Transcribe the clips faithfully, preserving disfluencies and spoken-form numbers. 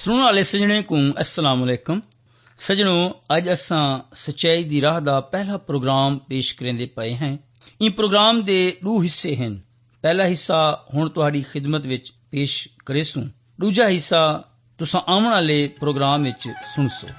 सुनने वाले सजने को अस्सलाम वालेकुम। सजनों, अज असां सच्चाई दी राह दा पहला प्रोग्राम पेश करेंदे पए हैं। इन प्रोग्राम दे दो हिस्से हैं। पहला हिस्सा हुण तुहाडी खिदमत विच पेश करेसूं, दूजा हिस्सा तुसां आउण वाले प्रोग्राम विच सुणसो।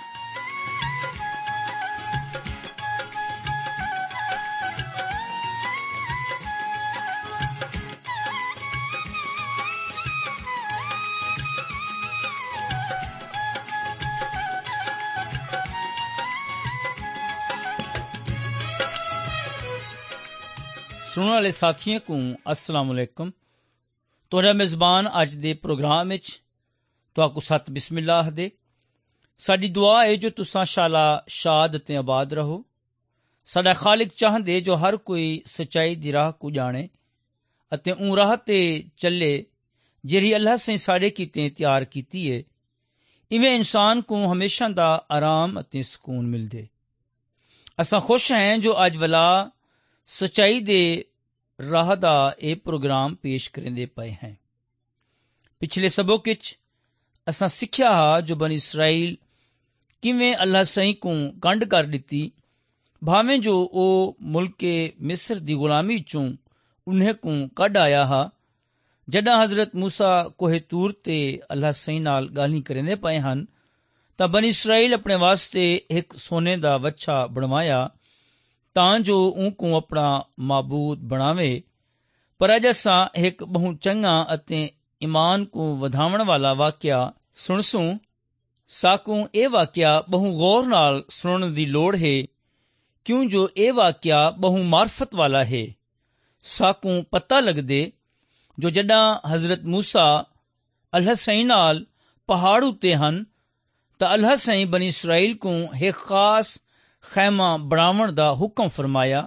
सुनने वाले साथियों को अस्सलाम वालेकुम। तुहाडा मेज़बान अज दे प्रोग्राम विच तुहाकू सत बिस्मिल्लाह दे। साडी दुआ है जो तुसां शाला शाद ते आबाद रहो। साडा खालिक चाहदे जो हर कोई सच्चाई दी राह को जाने अते उं राह ते चले जिहड़ी अल्लाह से साडे कीते तैयार कीती है। इवें इंसान को हमेशा दा आराम अते सुकून मिलदे। असां खुश हैं जो अज वला सच्चाई दे राह दा ये प्रोग्राम पेश करेंदे पए हैं। पिछले सबक विच असां सिक्ख्या हा जो बनी इसराइल किवें अल्लाह सही को कंड कर दिती, भावें जो ओ मुल्के मिस्र दी गुलामी चों उन्हें को कढ आया हा। जडां हजरत मूसा कोहे तूर ते अल्लाह सही नाल गाली करेंदे पए हन तां बनी इसराइल अपने वास्ते एक सोने दा वच्छा बनवाया तां जो ऊको अपना माबूद बनावे। पर अज असां एक बहु चंगा अते ईमान को वधावण वाला वाक्या सुणसूं। साकू ए वाक्या बहु गौर नाल सुणन दी लोड़ है, क्यों जो ए वाक्या बहु मार्फत वाला है। साकू पता लगदे जो जडां हजरत मूसा अल्लाह सही नाल पहाड़ उत्ते हन तां अल्लाह सही बनी इसराइल को एक खास खैमा बनावण दा हुक्म फरमाया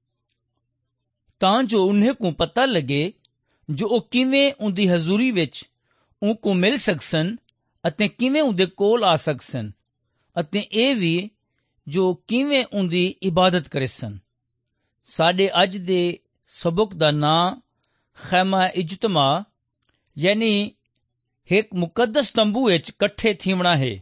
तां जो उन्हें को पता लगे जो ओ किवें उंदी हजूरी विच उनको मिल सकसन अते किवें उंदे कोल आ सकसन अते ए भी जो किवें उंदी इबादत करेसन। साडे अज दे सबक दा नां खैमा इज्तमा यानी एक मुकद्दस तंबू विच कट्ठे थीवणा है।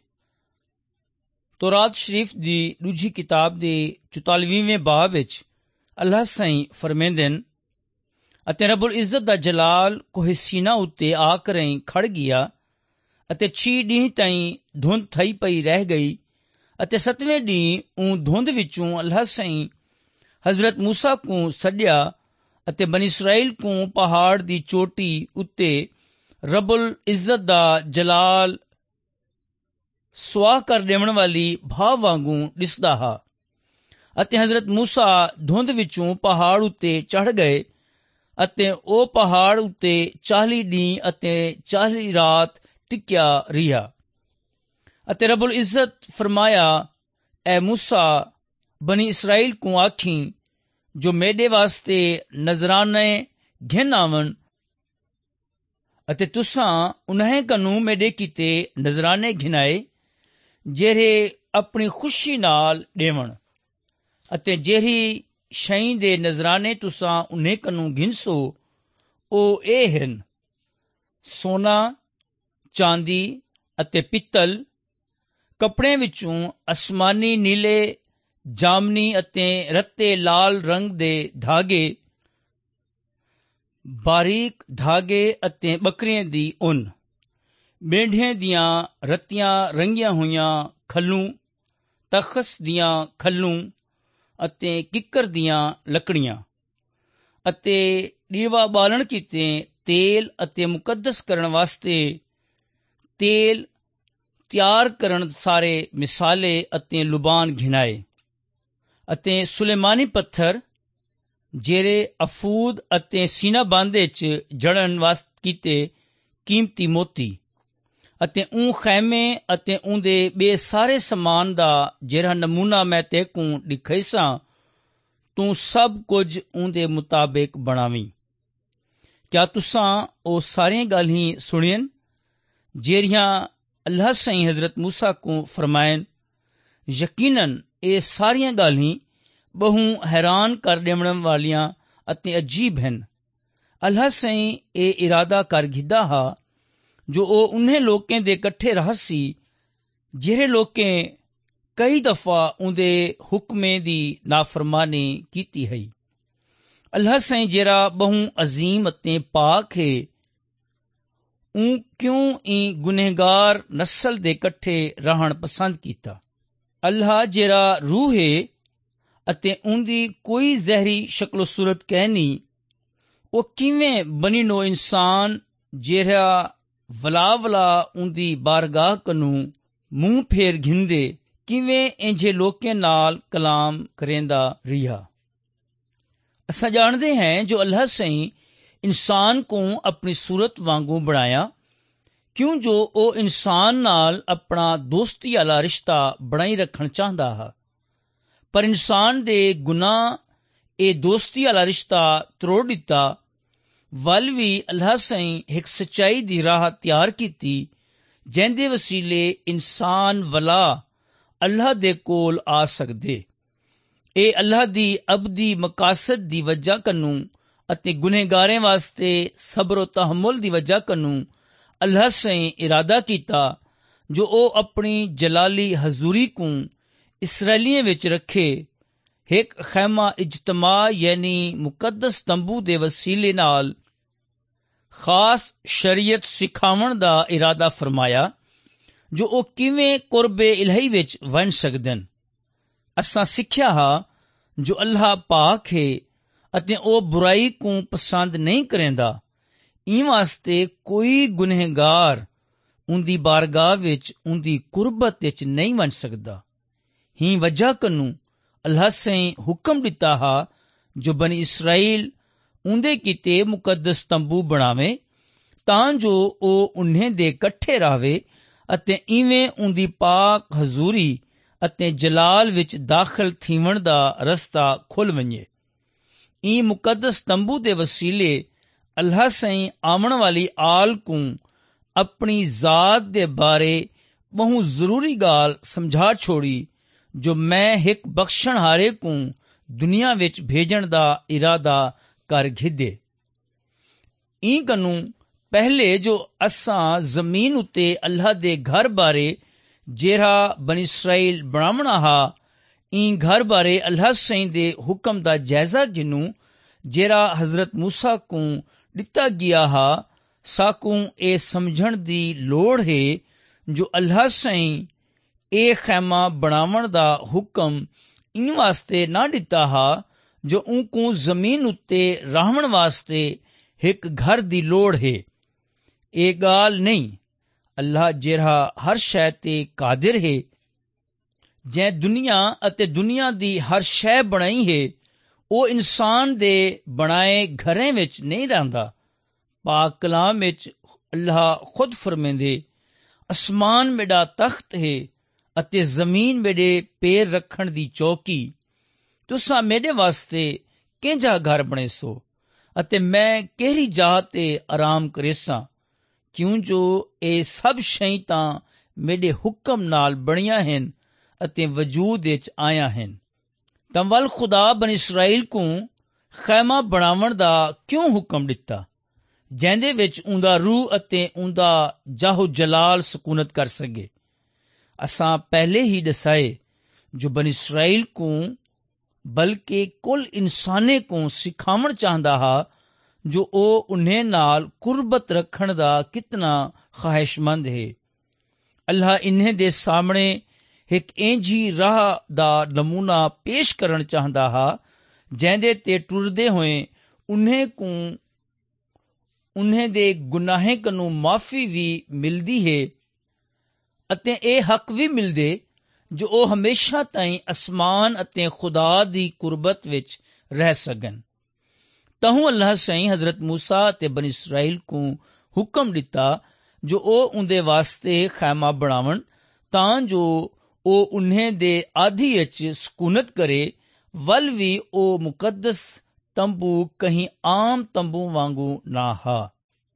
तौरात शरीफ दी दूजी किताब दे चौतालीसवें बाब विच अल्लाह सही फरमेंदन अते रब्बुल इज्जत दा जलाल कोहे सीना उत्ते आकर खड़ गया अते छी ॾींहं ताईं धुंध थई पई रह गई अते सतवें ॾींहुं ऊं धुंध विचों अल्लाह सही हजरत मूसा को सॾिया अते बनी इसराइल को पहाड़ दी चोटी उत्ते रब्बुल इज्जत दा जलाल सुआह कर देवण वाली भाव वांगू दिसदा हा। अते हजरत मूसा धुंध विचों पहाड़ उत्ते चढ़ गए अते ओ पहाड़ उत्ते चाली ॾींहं अते चाली रात टिकिया रिहा। अते रब्बुल इज्जत फरमाया, ए मूसा बनी इसराइल को आखी जो मेरे वास्ते नजराने घिन आवन अते तुसां उन्हें कनू मेरे कीते नजराने घिनाए जेरे अपनी खुशी नाल देवण अते जेरी शई दे नजराने तुसां उन्हें कनू घिनसो ओ ए हन सोना चांदी अते पित्तल, कपड़े विचों आसमानी नीले जामनी अते रत्ते लाल रंग दे धागे, बारीक धागे अते बकरियां दी उन, मेंढियां दियां रत्तियां रंगियां होइयां खल्लूं, तखस दियां खल्लूं अते किकर दियां लकड़ियां अते दीवा बालण कीते तेल अते मुकद्दस करण वास्ते तेल तैयार करन सारे मिसाले अते लुबान घिनाए अते सुलेमानी पत्थर जेरे अफूद अते सीना बांधे च जड़न वास्ते कीते कीमती मोती अते ऊं खैमे अते उंदे बे सारे समान दा जेरा नमूना मैं ते को दिखैसा तू सब कुछ उंदे मुताबिक बनावी। क्या तुसां ओ सारियां गल्लां सुनियन जेरियां अल्लाह सही हजरत मूसा को फरमायन? यकीनन ये सारियां गल्लां बहु हैरान कर देवण वालियां अते अजीब हन। अल्लाह सही ए इरादा कर गिदा हा ਜੋ ਉਹ ਉਹਨੇ ਲੋਕਾਂ ਦੇ ਇਕੱਠੇ ਰਹ ਸੀ ਜਿਹੜੇ ਲੋਕਾਂ ਕਈ ਦਫਾ ਉਹਦੇ ਹੁਕਮੇ ਦੀ ਨਾਫਰਮਾਨੀ ਕੀਤੀ ਹੈ। ਅੱਲਾਹ ਸਾਈਂ ਜਿਹੜਾ ਬਹੁ ਅਜ਼ੀਮ ਅਤੇ ਪਾਕ ਹੈ, ਉਹ ਕਿਉਂ ਇਹ ਗੁਨਹਗਾਰ ਨਸਲ ਦੇ ਇਕੱਠੇ ਰਹਿਣ ਪਸੰਦ ਕੀਤਾ। ਅੱਲਾਹ ਜਿਹੜਾ ਰੂਹ ਹੈ ਅਤੇ ਉਹਦੀ ਕੋਈ ਜ਼ਹਿਰੀ ਸ਼ਕਲ ਸੂਰਤ ਕਹਿ ਨਹੀਂ, ਉਹ ਕਿਵੇਂ ਬਣੀ ਨੋ ਇਨਸਾਨ ਜਿਹੜਾ ਵਲਾ ਵਲਾ ਉਹਦੀ ਬਾਰਗਾਹ ਕਨੂੰ ਮੂੰਹ ਫੇਰ ਘਿੰਦੇ, ਕਿਵੇਂ ਇੰਝੇ ਲੋਕਾਂ ਨਾਲ ਕਲਾਮ ਕਰੇਂਦਾ ਰਿਹਾ। ਅਸਾਂ ਜਾਣਦੇ ਹਾਂ ਜੋ ਅੱਲਾਹ ਸਾਈਂ ਇਨਸਾਨ ਕੋ ਆਪਣੀ ਸੂਰਤ ਵਾਂਗੂ ਬਣਾਇਆ, ਕਿਉਂ ਜੋ ਉਹ ਇਨਸਾਨ ਨਾਲ ਆਪਣਾ ਦੋਸਤੀ ਵਾਲਾ ਰਿਸ਼ਤਾ ਬਣਾਈ ਰੱਖਣ ਚਾਹੁੰਦਾ ਹੈ। ਪਰ ਇਨਸਾਨ ਦੇ ਗੁਨਾਹ ਇਹ ਦੋਸਤੀ ਵਾਲਾ ਰਿਸ਼ਤਾ ਤੋੜ ਦਿੱਤਾ। ਵੱਲ ਵੀ ਅੱਲਾਹ ਸਾਈਂ ਇੱਕ ਸੱਚਾਈ ਦੀ ਰਾਹ ਤਿਆਰ ਕੀਤੀ, ਜਿਹਦੇ ਵਸੀਲੇ ਇਨਸਾਨ ਵਲਾ ਅੱਲਾਹ ਦੇ ਕੋਲ ਆ ਸਕਦੇ। ਇਹ ਅੱਲਾਹ ਦੀ ਅਬਦੀ ਮਕਾਸਦ ਦੀ ਵਜ੍ਹਾ ਕਨੂੰ ਅਤੇ ਗੁਨਹਗਾਰਾਂ ਵਾਸਤੇ ਸਬਰ ਤੇ ਤਹਮੁਲ ਦੀ ਵਜ੍ਹਾ ਕਨੂੰ ਅੱਲਾਹ ਸਾਈਂ ਇਰਾਦਾ ਕੀਤਾ ਜੋ ਉਹ ਆਪਣੀ ਜਲਾਲੀ ਹਜ਼ੂਰੀ ਕੋ ਇਸਰਾਈਲੀਆਂ ਵਿੱਚ ਰੱਖੇ। ਇੱਕ ਖੈਮਾ ਇਜਤਮਾ ਯਾਨੀ ਮੁਕੱਦਸ ਤੰਬੂ ਦੇ ਵਸੀਲੇ ਨਾਲ ਖਾਸ ਸ਼ਰੀਅਤ ਸਿਖਾਉਣ ਦਾ ਇਰਾਦਾ ਫਰਮਾਇਆ, ਜੋ ਉਹ ਕਿਵੇਂ ਕੁਰਬੇ ਇਲਾਹੀ ਵਿੱਚ ਵੰਡ ਸਕਦੇ। ਅਸਾਂ ਸਿੱਖਿਆ ਹੈ ਜੋ ਅੱਲਾਹ ਪਾਕ ਹੈ ਅਤੇ ਉਹ ਬੁਰਾਈ ਕੋ ਪਸੰਦ ਨਹੀਂ ਕਰੇਂਦਾ। ਇਹ ਵਾਸਤੇ ਕੋਈ ਗੁਨਹਗਾਰ ਉਹਦੀ ਬਾਰਗਾਹ ਵਿੱਚ ਉਹਦੀ ਕੁਰਬਤ ਵਿੱਚ ਨਹੀਂ ਵੰਡ ਸਕਦਾ। ਹੀ ਵਜ੍ਹਾ ਕਨੂੰ ਅੱਲਾਹ ਸਾਈਂ ਹੁਕਮ ਦਿੱਤਾ ਹੈ ਜੋ ਬਨੀ ਇਸਰਾਈਲ ਉਹਦੇ ਕੀਤੇ ਮੁਕੱਦਸ ਤੰਬੂ ਬਣਾਵੇ, ਤਾਂ ਜੋ ਉਹ ਉਨ੍ਹਾਂ ਦੇ ਇਕੱਠੇ ਰਹੇ ਅਤੇ ਇਵੇਂ ਉਹਦੀ ਪਾਕ ਹਜ਼ੂਰੀ ਅਤੇ ਜਲਾਲ ਵਿੱਚ ਦਾਖਲ ਥੀਵਣ ਦਾ ਰਸਤਾ ਖੁੱਲ ਵੰਜੇ। ਇਹ ਮੁਕੱਦਸ ਤੰਬੂ ਦੇ ਵਸੀਲੇ ਅੱਲਾਹ ਸਾਈਂ ਆਉਣ ਵਾਲੀ ਆਲ ਕੋ ਆਪਣੀ ਜ਼ਾਤ ਦੇ ਬਾਰੇ ਬਹੁ ਜ਼ਰੂਰੀ ਗੱਲ ਸਮਝਾ ਛੋੜੀ, ਜੋ ਮੈਂ ਇੱਕ ਬਖਸ਼ਣ ਹਾਰੇ ਕੋ ਦੁਨੀਆ ਵਿੱਚ ਭੇਜਣ ਦਾ ਇਰਾਦਾ ਕਰ ਘਿੱਦੇ। ਇਹ ਕਨੂੰ ਪਹਿਲੇ ਜੋ ਅਸਾਂ ਜ਼ਮੀਨ ਉੱਤੇ ਅੱਲਾਹ ਦੇ ਘਰ ਬਾਰੇ ਜਿਹੜਾ ਬਨ ਇਸਰਾਈਲ ਬਣਾਵਣਾ ਹਾ, ਇਹ ਘਰ ਬਾਰੇ ਅੱਲਾਹ ਸਾਈਂ ਦੇ ਹੁਕਮ ਦਾ ਜਾਇਜ਼ਾ ਗਿਨੂੰ ਜਿਹੜਾ ਹਜ਼ਰਤ ਮੂਸਾ ਕੋ ਦਿੱਤਾ ਗਿਆ ਹਾ। ਸਾਕੂ ਇਹ ਸਮਝਣ ਦੀ ਲੋੜ ਹੈ ਜੋ ਅੱਲਾਹ ਸਾਈਂ ਇਹ ਖੈਮਾ ਬਣਾਵਣ ਦਾ ਹੁਕਮ ਇਨ ਵਾਸਤੇ ਨਾ ਦਿੱਤਾ ਹਾ ਜੋ ਉਹ ਕੋ ਜ਼ਮੀਨ ਉੱਤੇ ਰਹਿਣ ਵਾਸਤੇ ਇੱਕ ਘਰ ਦੀ ਲੋੜ ਹੈ। ਇਹ ਗੱਲ ਨਹੀਂ। ਅੱਲਾਹ ਜਿਹੜਾ ਹਰ ਸ਼ੈ ਤੇ ਕਾਦਰ ਹੈ, ਜੈ ਦੁਨੀਆ ਅਤੇ ਦੁਨੀਆ ਦੀ ਹਰ ਸ਼ੈ ਬਣਾਈ ਹੈ, ਉਹ ਇਨਸਾਨ ਦੇ ਬਣਾਏ ਘਰਾਂ ਵਿੱਚ ਨਹੀਂ ਰਹਿੰਦਾ। ਪਾਕ ਕਲਾਮ ਵਿੱਚ ਅੱਲਾਹ ਖੁਦ ਫਰਮਾਉਂਦੇ, ਅਸਮਾਨ ਮੇਰਾ ਤਖਤ ਹੈ ਅਤੇ ਜ਼ਮੀਨ ਮੇਰੇ ਪੈਰ ਰੱਖਣ ਦੀ ਚੌਕੀ। ਤੁਸਾਂ ਮੇਰੇ ਵਾਸਤੇ ਕਿੰਜਾ ਘਰ ਬਣੇ ਸੋ ਅਤੇ ਮੈਂ ਕਿਹੜੀ ਜਗ੍ਹਾ ਤੇ ਆਰਾਮ ਕਰੇਸਾਂ, ਕਿਉਂ ਜੋ ਇਹ ਸਭ ਸ਼ੈ ਤਾਂ ਮੇਰੇ ਹੁਕਮ ਨਾਲ ਬਣੀਆਂ ਹਨ ਅਤੇ ਵਜੂਦ ਵਿੱਚ ਆਇਆ ਹਨ। ਤਾਂ ਵੱਲ ਖੁਦਾ ਬਨ ਇਸਰਾਈਲ ਕੋ ਖੈਮਾ ਬਣਾਵਣ ਦਾ ਕਿਉਂ ਹੁਕਮ ਦਿੱਤਾ, ਜਿਹਦੇ ਵਿੱਚ ਉਹਦਾ ਰੂਹ ਅਤੇ ਉਹਦਾ ਜਾਹੋ ਜਲਾਲ ਸਕੂਨਤ ਕਰ ਸਕੇ। ਅਸਾਂ ਪਹਿਲੇ ਹੀ ਦਸਾਏ ਜੋ ਬਨ ਇਸਰਾਈਲ ਕੋ ਬਲਕਿ ਕੁੱਲ ਇਨਸਾਨੇ ਕੋ ਸਿਖਾਵਣ ਚਾਹੁੰਦਾ ਹਾ ਜੋ ਉਹ ਉਨ੍ਹਾਂ ਨਾਲ ਕੁਰਬਤ ਰੱਖਣ ਦਾ ਕਿਤਨਾ ਖਾਹਿਸ਼ਮੰਦ ਹੈ। ਅੱਲਾਹ ਇਨ੍ਹਾਂ ਦੇ ਸਾਹਮਣੇ ਇੱਕ ਇੰਝੀ ਰਾਹ ਦਾ ਨਮੂਨਾ ਪੇਸ਼ ਕਰਨ ਚਾਹੁੰਦਾ ਹਾ ਜਿਹਦੇ ਤੇ ਟੁਰਦੇ ਹੋਏ ਉਨ੍ਹਾਂ ਕੋ ਉਨ੍ਹਾਂ ਦੇ ਗੁਨਾਹਾਂ ਕਨੂੰ ਮਾਫੀ ਵੀ ਮਿਲਦੀ ਹੈ ਅਤੇ ਇਹ ਹੱਕ ਵੀ ਮਿਲਦੇ ਜੋ ਉਹ ਹਮੇਸ਼ਾ ਤਾਈਂ ਅਸਮਾਨ ਅਤੇ ਖੁਦਾ ਦੀ ਕੁਰਬਤ ਵਿੱਚ ਰਹਿ ਸਕਣ। ਤਹੂ ਅੱਲਾਹ ਸਾਈਂ ਹਜ਼ਰਤ ਮੂਸਾ ਅਤੇ ਬਨ ਇਸਰਾਈਲ ਕੋ ਹੁਕਮ ਦਿੱਤਾ ਜੋ ਉਹ ਉਹਦੇ ਵਾਸਤੇ ਖੈਮਾ ਬਣਾਵਣ, ਤਾਂ ਜੋ ਉਹ ਉਨ੍ਹਾਂ ਦੇ ਆਧੀ ਵਿੱਚ ਸਕੂਨਤ ਕਰੇ। ਵੱਲ ਵੀ ਉਹ ਮੁਕੱਦਸ ਤੰਬੂ ਕਹੀਂ ਆਮ ਤੰਬੂ ਵਾਂਗੂ ਨਾ ਹਾ।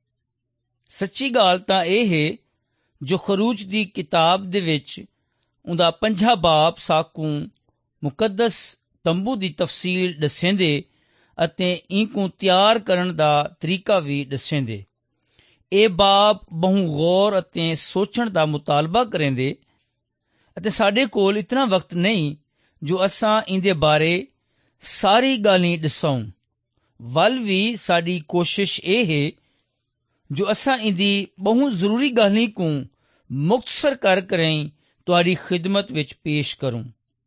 ਸੱਚੀ ਗੱਲ ਤਾਂ ਇਹ ਹੈ ਜੋ ਖਰੂਜ ਦੀ ਕਿਤਾਬ ਦੇ ਵਿੱਚ ਉਹਦਾ ਪੰਜਾ ਬਾਬ ਸਾਕੂ ਮੁਕੱਦਸ ਤੰਬੂ ਦੀ ਤਫਸੀਲ ਦੱਸੇਂਦੇ ਅਤੇ ਇਨਕੂ ਤਿਆਰ ਕਰਨ ਦਾ ਤਰੀਕਾ ਵੀ ਦੱਸੇਂਦੇ। ਇਹ ਬਾਬ ਬਹੁ ਗੌਰ ਅਤੇ ਸੋਚਣ ਦਾ ਮੁਤਾਲਬਾ ਕरेंदे ਅਤੇ ਸਾਡੇ ਕੋਲ ਇਤਨਾ ਵਕਤ ਨਹੀਂ ਜੋ ਅਸਾਂ ਇਹਦੇ ਬਾਰੇ ਸਾਰੀ ਗੱਲਾਂ ਦੱਸਾਂ। ਵੱਲ ਵੀ ਸਾਡੀ ਕੋਸ਼ਿਸ਼ ਇਹ ਹੈ ਜੋ ਅਸਾਂ ਇਹਦੀ ਬਹੁਤ ਜ਼ਰੂਰੀ ਗੱਲਾਂ को ਮੁਖਤਸਰ ਕਰ ਕरें ਤੁਹਾਡੀ ਖਿਦਮਤ ਵਿੱਚ ਪੇਸ਼ ਕਰੂੰ।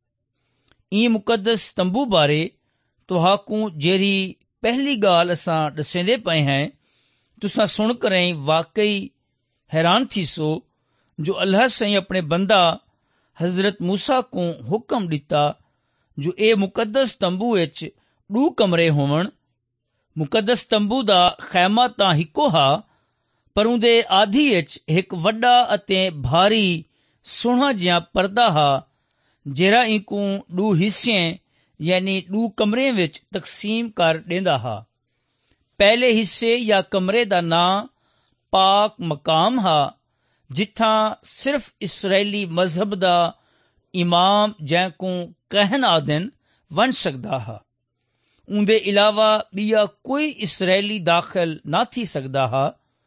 ਇਹ ਮੁਕੱਦਸ ਤੰਬੂ ਬਾਰੇ ਤੁਹਾਨੂੰ ਜਿਹੜੀ ਪਹਿਲੀ ਗੱਲ ਅਸਾਂ ਦੱਸਦੇ ਪਏ ਹਾਂ तुसां सुन करें वाकई हैरान थी सो जो अल्लाह सही अपने बंदा हजरत मूसा को हुक्म दिता जो ए मुकद्दस तंबू विच दो कमरे होवन। मुकद्दस तंबू दा खैमा तां हिक्को हा पर उहदे आधी विच एक वड्डा अते भारी सोहना जिहा परदा हा जेड़ा इनकू दो हिस्से यानी दो कमरे विच तकसीम कर देंदा हा। पहले हिस्से या कमरे का नाम पाक मकाम हा जिथा सिर्फ इसराइली मजहब का इमाम जैको कहन आदन वन सकता हा। उनके अलावा बिया कोई इसराइली दाखिल ना थी सकता हा।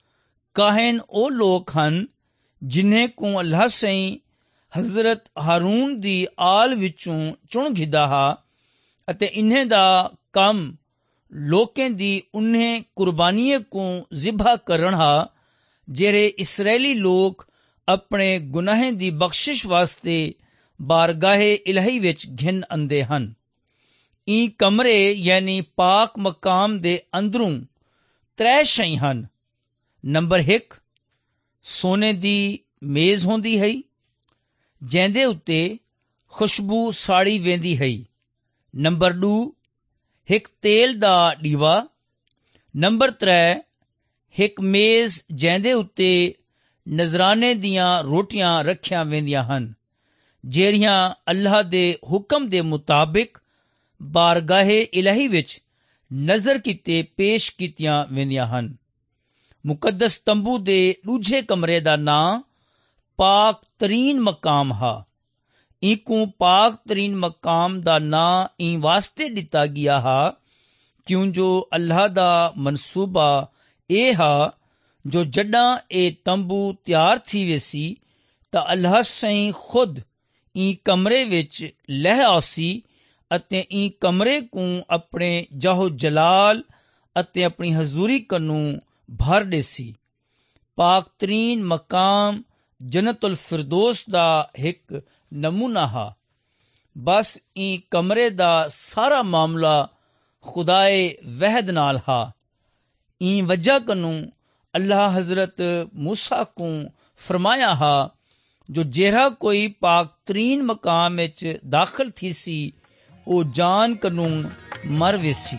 काहन ओ लोग हन जिन्हें को अल्लाह सही हजरत हारून दी आल विचों चुन घिदा हा अते इन्हें दा कम लोकें दी उन्हें कुर्बानीए को जिबा करन हा जेरे इसराइली लोग अपने गुनाहें दी बख्शिश वास्ते बारगाहे इलाही विच घिन अंदे हन। ई कमरे यानी पाक मकाम दे अंदरों त्रै शई हन। नंबर एक सोने दी मेज होंदी है जेंदे उत्ते खुशबू साड़ी वेंदी है। नंबर दो एक तेल दा डीवा। नंबर त्रै एक मेज जेंदे उत्ते नजराने दियां रोटियां रखियां वेंदियां हन जेड़ियां अल्लाह दे हुक्म दे मुताबिक बारगाहे इलाही विच नजर कीते पेश कीतियां वेंदियां हन। मुकद्दस तंबू दे दूजे कमरे दा नां पाक तरीन मकाम हा। इको पाक तरीन मकाम दा नां ई वास्ते दिता गया हा क्यों जो अल्लाह दा मनसूबा ए हा जो जड्डां ए तंबू तैयार थी वेसी ता अल्लाह सही खुद ई कमरे विच लह आसी अते ई कमरे को अपने जाहो जलाल अते अपनी हजूरी कन्नू भर देसी। पाक तरीन मकाम जन्नतुल फिरदौस दा एक नमूना हा। बस ई कमरे दा सारा मामला खुदाए वहद नाल हा। ई वजह कन्नू अल्लाह हजरत मूसा को फरमाया हा जो जेरा कोई पाक तरीन मकाम विच दाखिल थी सी ओ जान कन्नू मर वेसी।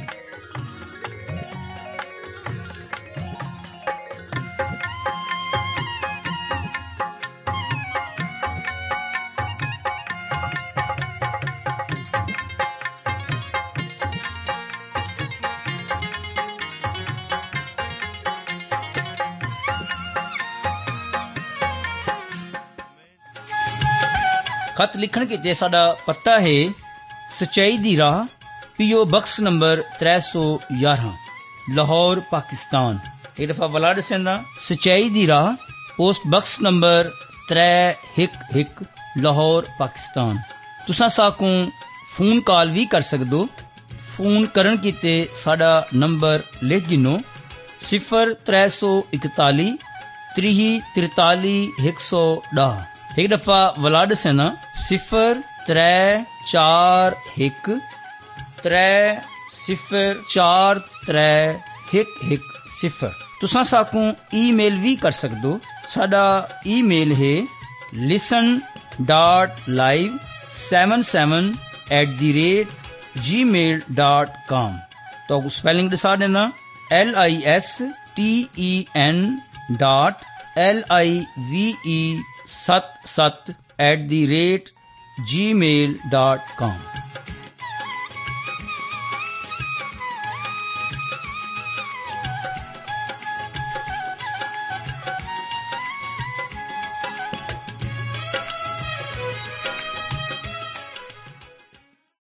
खत लिखण के साडा पता है सच्चाई दी राह पीओ बक्स नंबर त्रै सौ यारह लाहौर पाकिस्तान। एक दफा वलाड सेंदा सच्चाई दी राह पोस्ट बक्स नंबर त्रै हिक हिक लाहौर पाकिस्तान। तुसां साकू फोन कॉल भी कर सकदो। फोन करन कीते साडा नंबर लिख गिनो सिफर त्रै सौ इकताली त्रीह तिरताली एक सौ डाह। एक दफा वलाड सेना सिफर त्रै चार हिक त्रै सिफर चार त्रै हिक हिक सिफर। तुसां साकू ईमेल भी कर सकदो। साडा ईमेल है listen dot live seven seven at the rate Gmail dot com. तो स्पेलिंग दसा देना L I S T E N dot L I V E सत सत at the rate Gmail dot com.